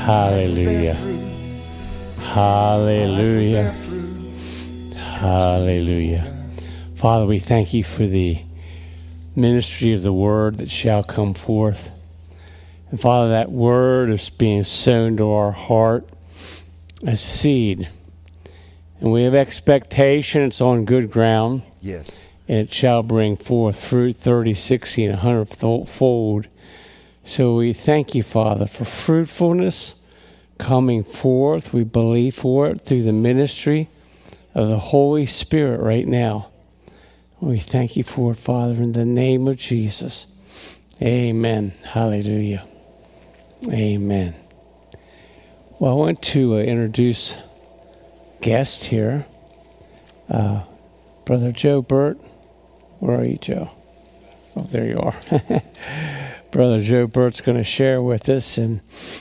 Hallelujah. Hallelujah. Hallelujah. Father, we thank you for the ministry of the word that shall come forth. And Father, that word is being sown to our heart as seed. And we have expectation it's on good ground. Yes. And it shall bring forth fruit 30, 60, and 100-fold. So we thank you, Father, for fruitfulness coming forth. We believe for it through the ministry of the Holy Spirit right now. We thank you for it, Father, in the name of Jesus. Amen. Hallelujah. Amen. Well, I want to introduce guest here, Brother Joe Burt. Where are you, Joe? Oh, there you are. Brother Joe Burt's going to share with us, and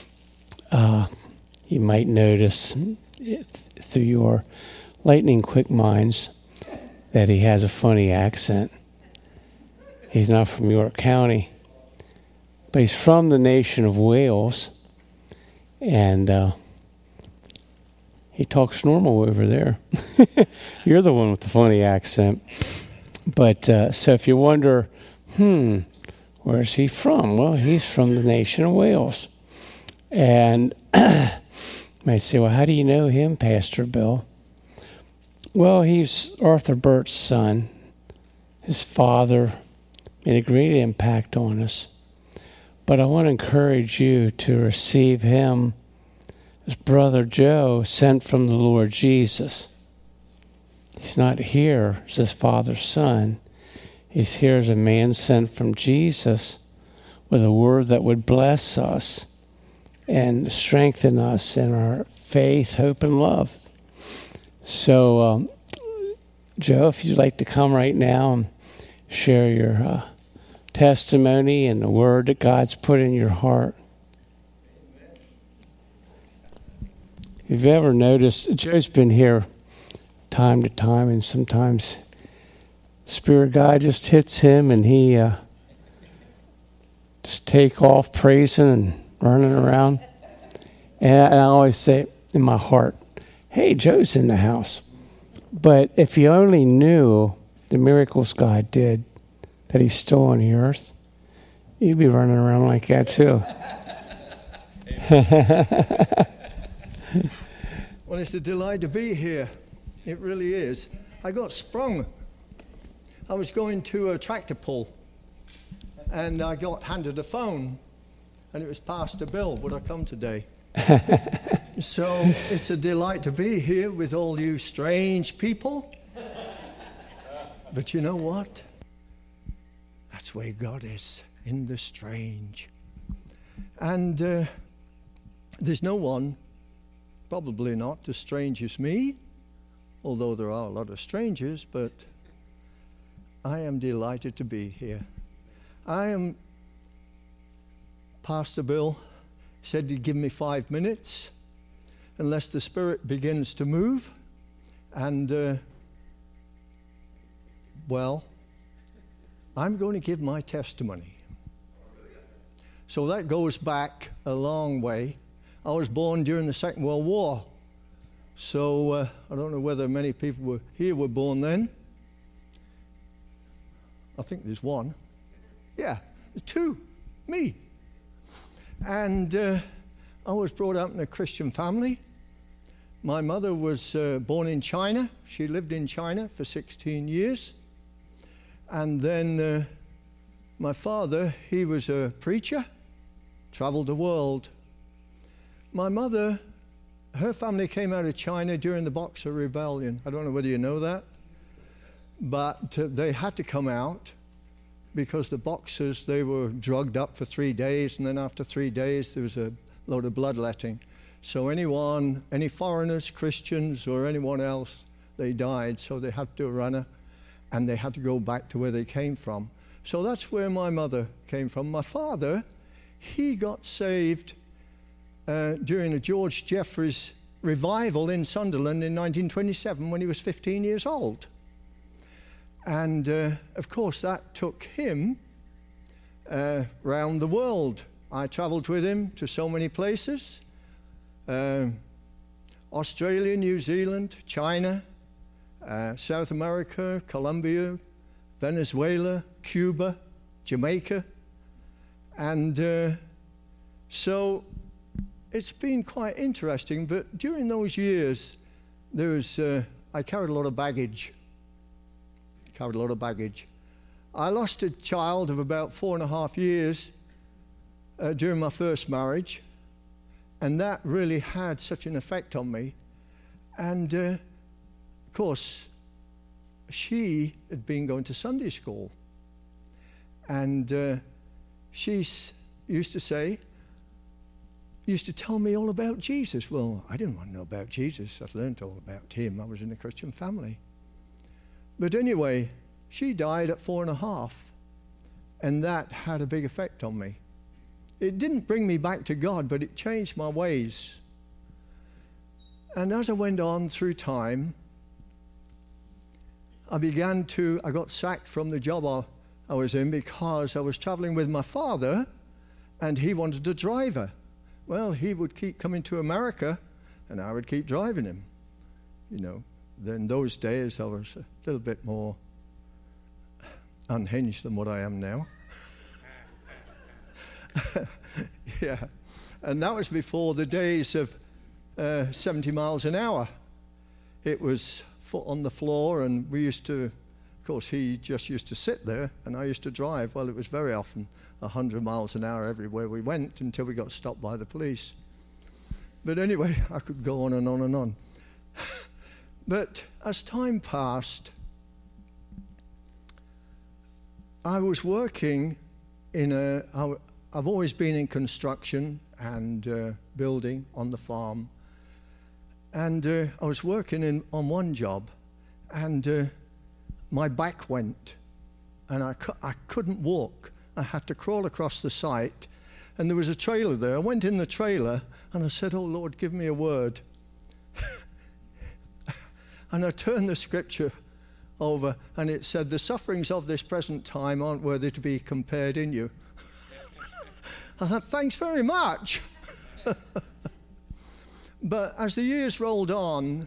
you might notice through your lightning quick minds that he has a funny accent. He's not from York County, but he's from the nation of Wales, and he talks normal over there. You're the one with the funny accent. But so if you wonder, where's he from? Well, he's from the nation of Wales. And you might say, well, how do you know him, Pastor Bill? Well, he's Arthur Burt's son. His father made a great impact on us. But I want to encourage you to receive him as Brother Joe, sent from the Lord Jesus. He's not here as his father's son. He's here as a man sent from Jesus with a word that would bless us and strengthen us in our faith, hope, and love. So, Joe, if you'd like to come right now and share your testimony and the word that God's put in your heart. If you've ever noticed, Joe's been here time to time, and sometimes Spirit of God just hits him, and he just take off praising and running around. And I always say in my heart, hey, Joe's in the house. But if you only knew the miracles God did, that he's still on the earth, you'd be running around like that too. Well, it's a delight to be here. It really is. I got sprung. I was going to a tractor pull, and I got handed a phone, and it was Pastor Bill, would I come today? So it's a delight to be here with all you strange people. But you know what? That's where God is, in the strange. And there's no one, probably not, as strange as me, although there are a lot of strangers, but I am delighted to be here. Pastor Bill said he'd give me 5 minutes, unless the Spirit begins to move. And, well, I'm going to give my testimony. So that goes back a long way. I was born during the Second World War. So I don't know whether many people were born then. I think there's one. Yeah, there's two. Me. And I was brought up in a Christian family. My mother was born in China. She lived in China for 16 years. And then my father, he was a preacher, traveled the world. My mother, her family came out of China during the Boxer Rebellion. I don't know whether you know that. But they had to come out because the Boxers, they were drugged up for 3 days, and then after 3 days there was a load of bloodletting. So any foreigners, Christians, or anyone else, they died. So they had to do a runner, and they had to go back to where they came from. So that's where my mother came from. My father, he got saved during a George Jeffreys revival in Sunderland in 1927 when he was 15 years old. And, of course, that took him round the world. I traveled with him to so many places. Australia, New Zealand, China, South America, Colombia, Venezuela, Cuba, Jamaica. And so it's been quite interesting, but during those years, I carried a lot of baggage. I lost a child of about 4.5 years during my first marriage, and that really had such an effect on me. And of course, she had been going to Sunday school, and she used to tell me all about Jesus. Well, I didn't want to know about Jesus. I learned all about him. I was in a Christian family. But anyway, she died at 4.5, and that had a big effect on me. It didn't bring me back to God, but it changed my ways. And as I went on through time, I got sacked from the job I was in because I was traveling with my father, and he wanted a driver. Well, he would keep coming to America, and I would keep driving him. In those days, I was a little bit more unhinged than what I am now. Yeah. And that was before the days of 70 miles an hour. It was foot on the floor, and we used to, of course, he just used to sit there, and I used to drive. Well, it was very often 100 miles an hour everywhere we went until we got stopped by the police. But anyway, I could go on and on and on. But as time passed, I was working I've always been in construction and building on the farm. And I was working on one job, and my back went, and I couldn't walk. I had to crawl across the site, and there was a trailer there. I went in the trailer, and I said, "Oh, Lord, give me a word." And I turned the scripture over, and it said, "The sufferings of this present time aren't worthy to be compared in you." I thought, thanks very much. But as the years rolled on,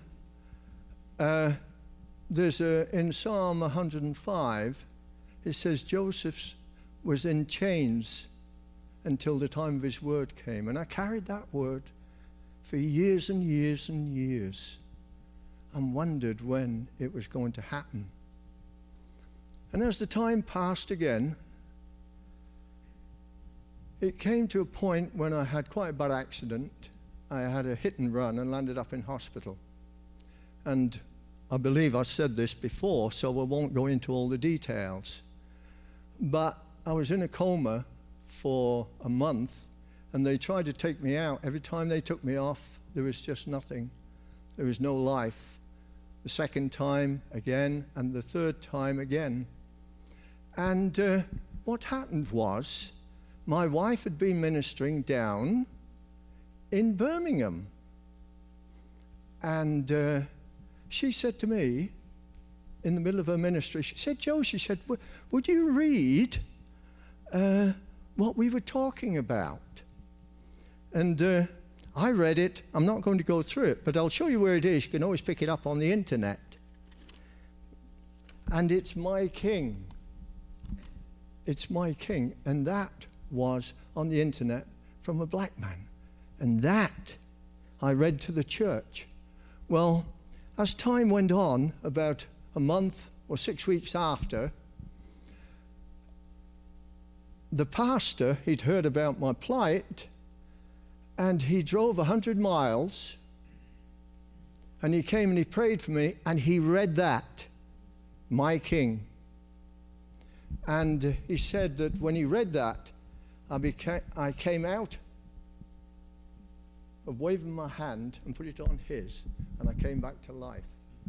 in Psalm 105, it says Joseph was in chains until the time of his word came. And I carried that word for years and years and years, and wondered when it was going to happen. And as the time passed again, it came to a point when I had quite a bad accident. I had a hit and run and landed up in hospital. And I believe I said this before, so I won't go into all the details. But I was in a coma for a month, and they tried to take me out. Every time they took me off, there was just nothing. There was no life. The second time again, and the third time again. And what happened was, my wife had been ministering down in Birmingham. And she said to me, in the middle of her ministry, she said, "Joe," she said, "would you read what we were talking about?" And I read it. I'm not going to go through it, but I'll show you where it is. You can always pick it up on the internet. And it's My King. It's My King. And that was on the internet from a black man. And that I read to the church. Well, as time went on, about a month or 6 weeks after, the pastor, he'd heard about my plight, and he drove 100 miles, and he came and he prayed for me, and he read that, My King. And he said that when he read that, I came out of waving my hand and put it on his, and I came back to life.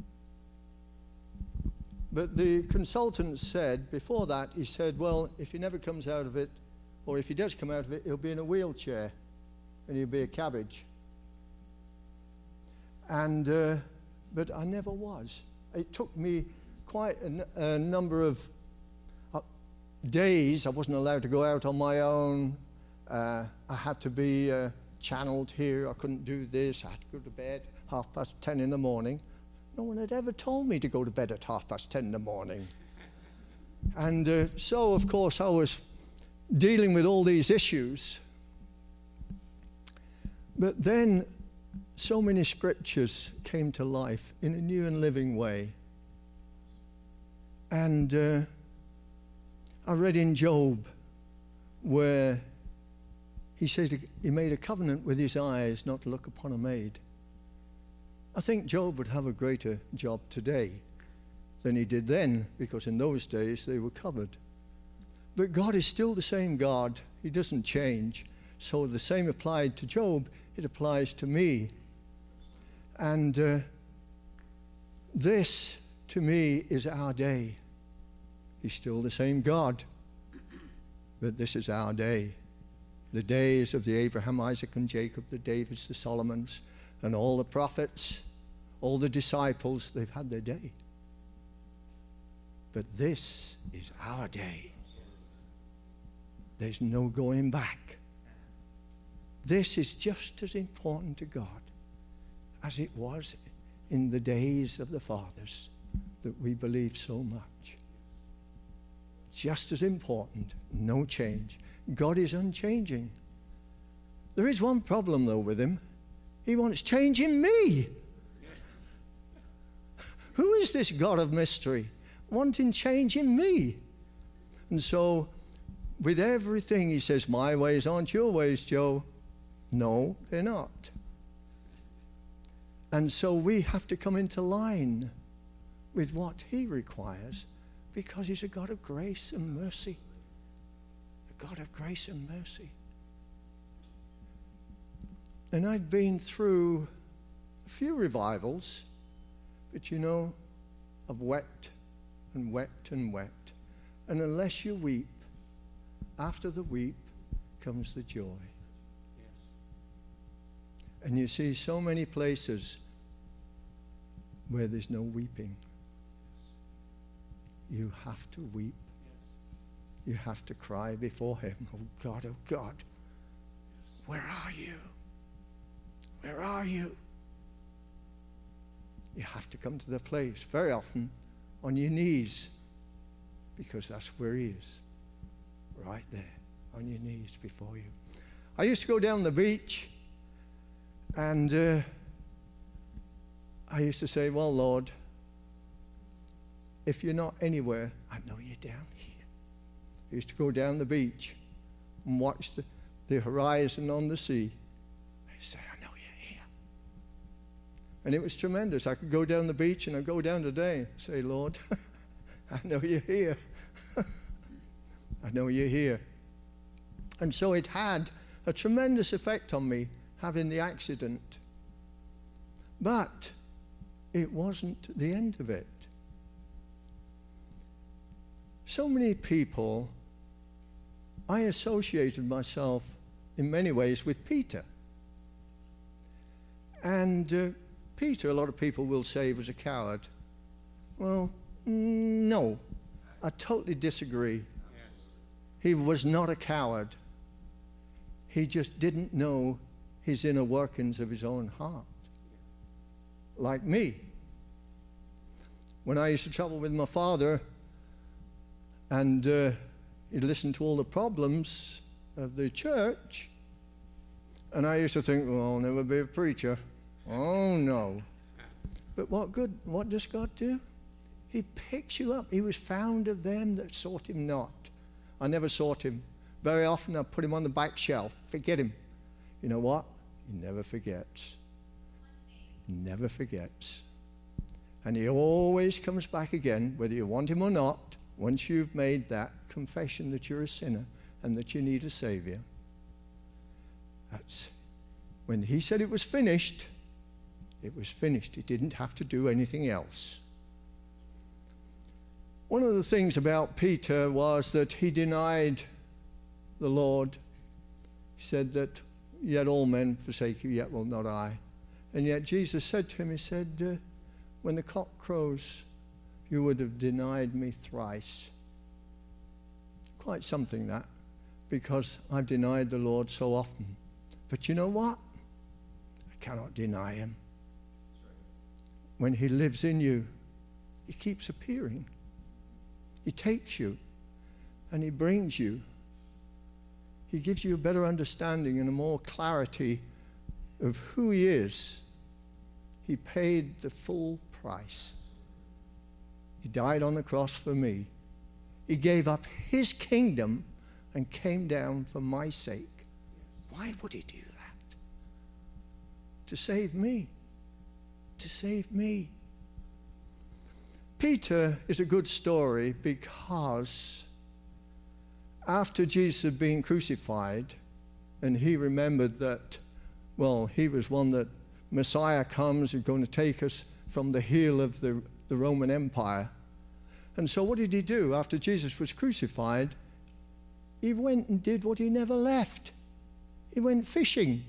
But the consultant said, before that, he said, well, if he never comes out of it, or if he does come out of it, he'll be in a wheelchair, and he'll be a cabbage. And but I never was. It took me quite a number of days. I wasn't allowed to go out on my own. I had to be channeled here. I couldn't do this. I had to go to bed 10:30 in the morning. No one had ever told me to go to bed at 10:30 in the morning. And so, of course, I was dealing with all these issues. But then so many scriptures came to life in a new and living way. And I read in Job where he said he made a covenant with his eyes not to look upon a maid. I think Job would have a greater job today than he did then, because in those days they were covered. But God is still the same God. He doesn't change. So the same applied to Job, it applies to me. And this, to me, is our day. He's still the same God, but this is our day. The days of the Abraham, Isaac, and Jacob, the Davids, the Solomons, and all the prophets, all the disciples, they've had their day. But this is our day. There's no going back. This is just as important to God as it was in the days of the fathers that we believe so much. Just as important, no change. God is unchanging. There is one problem, though, with him. He wants change in me. Who is this God of mystery wanting change in me? And so, with everything, he says, my ways aren't your ways, Joe. No, they're not. And so we have to come into line with what he requires, because he's a God of grace and mercy. A God of grace and mercy. And I've been through a few revivals, but you know, I've wept and wept and wept. And unless you weep, after the weep comes the joy. And you see so many places where there's no weeping. You have to weep. You have to cry before him. Oh God, where are you? Where are you? You have to come to the place, very often, on your knees, because that's where he is, right there, on your knees before you. I used to go down the beach, and I used to say, well, Lord, if you're not anywhere, I know you're down here. I used to go down the beach and watch the horizon on the sea. I say, I know you're here. And it was tremendous. I could go down the beach, and I'd go down today and say, Lord, I know you're here. I know you're here. And so it had a tremendous effect on me, having the accident. But it wasn't the end of it. So many people, I associated myself in many ways with Peter. And Peter, a lot of people will say, was a coward. Well, no, I totally disagree. Yes. He was not a coward. He just didn't know his inner workings of his own heart. Like me. When I used to travel with my father, and he'd listen to all the problems of the church, and I used to think, well, I'll never be a preacher. Oh, no. But what does God do? He picks you up. He was found of them that sought him not. I never sought him. Very often I put him on the back shelf. Forget him. You know what? He never forgets. He never forgets. And he always comes back again, whether you want him or not, once you've made that confession that you're a sinner and that you need a Savior. That's when he said it was finished, it was finished. He didn't have to do anything else. One of the things about Peter was that he denied the Lord. He said that yet all men forsake you, yet will not I. And yet Jesus said to him, he said, when the cock crows, you would have denied me thrice. Quite something that, because I've denied the Lord so often But you know what? I cannot deny him. When he lives in you, he keeps appearing. He takes you and he brings you. He gives you a better understanding and a more clarity of who he is. He paid the full price. He died on the cross for me. He gave up his kingdom and came down for my sake. Why would he do that? To save me. To save me. Peter is a good story because after Jesus had been crucified and he remembered that, well, he was one that Messiah comes and going to take us from the heel of the Roman Empire. And so what did he do? After Jesus was crucified, he went and did what he never left. He went fishing.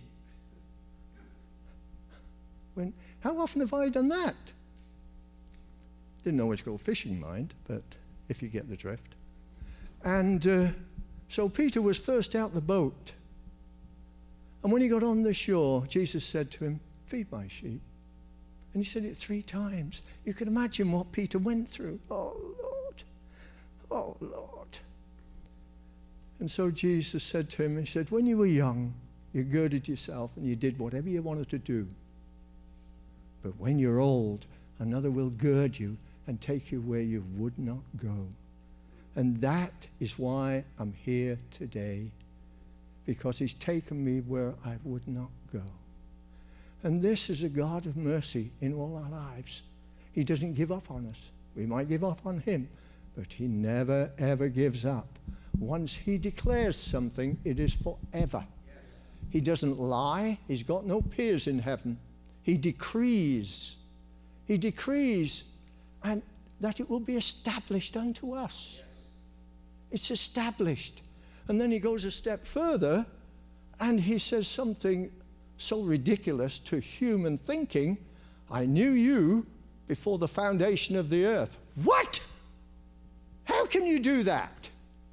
How often have I done that? Didn't always go fishing, mind, but if you get the drift. And so Peter was first out the boat. And when he got on the shore, Jesus said to him, "Feed my sheep." And he said it 3 times. You can imagine what Peter went through. Oh, Lord. Oh, Lord. And so Jesus said to him, he said, when you were young, you girded yourself and you did whatever you wanted to do. But when you're old, another will gird you and take you where you would not go. And that is why I'm here today, because he's taken me where I would not go. And this is a God of mercy in all our lives. He doesn't give up on us. We might give up on him, but he never, ever gives up. Once he declares something, it is forever. He doesn't lie. He's got no peers in heaven. He decrees. He decrees, and that it will be established unto us. It's established. And then he goes a step further, and he says something so ridiculous to human thinking. I knew you before the foundation of the earth. What? How can you do that?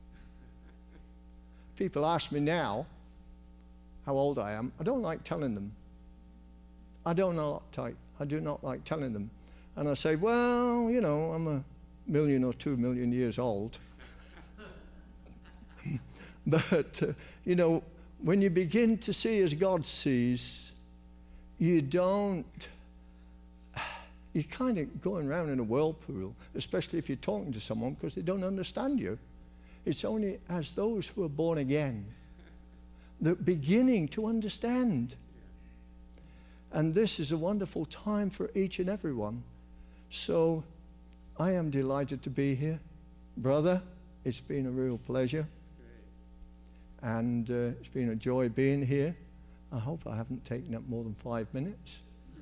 People ask me now how old I am. I don't like telling them. I do not like telling them. And I say, well, you know, I'm 1 million or 2 million years old. But, you know, when you begin to see as God sees, you're kind of going around in a whirlpool, especially if you're talking to someone because they don't understand you. It's only as those who are born again that beginning to understand. And this is a wonderful time for each and every one. So I am delighted to be here. Brother, it's been a real pleasure. And it's been a joy being here. I hope I haven't taken up more than 5 minutes.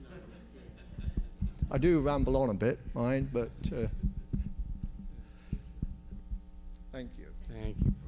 I do ramble on a bit, mind, but thank you. Thank you.